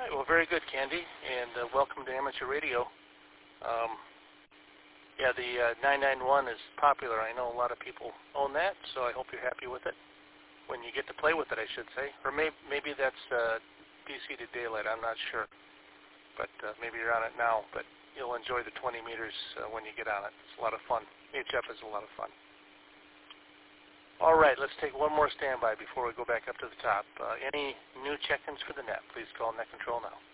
right, well, very good, Candy, and welcome to Amateur Radio. The 991 is popular. I know a lot of people own that, so I hope you're happy with it. When you get to play with it, I should say. Or maybe that's DC to daylight, I'm not sure. But maybe you're on it now, but you'll enjoy the 20 meters when you get on it. It's a lot of fun. HF is a lot of fun. All right, let's take one more standby before we go back up to the top. Any new check-ins for the net? Please call Net Control now.